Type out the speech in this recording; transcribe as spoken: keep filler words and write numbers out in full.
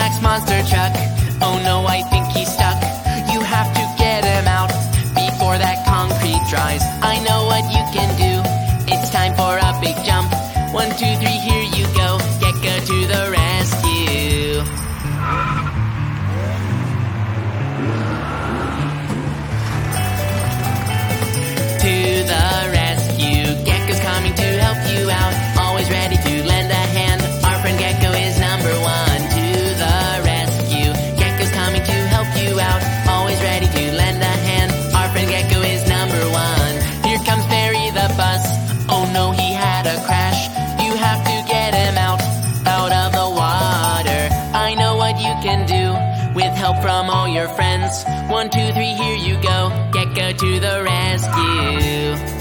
T-Rex monster truck. Oh no, I think he's stuck. You have to get him out before that concrete dries. I know what you can do. It's time for a big jump. One, two, three, here you go. Gekko to the rescue. To the rescue. Gekko's coming to help you out. Always ready to lend a hand. Our friend Gekko is number one. To the rescue. Gekko's coming to help you out. Always ready to lend a hand. Our friend Gekko is number one. Here comes Barry the bus. Oh no, he had a crash. You have to get him out, out of the water. I know what you can do, with help from all your friends. One, two, three, here you go. Gekko to the rescue.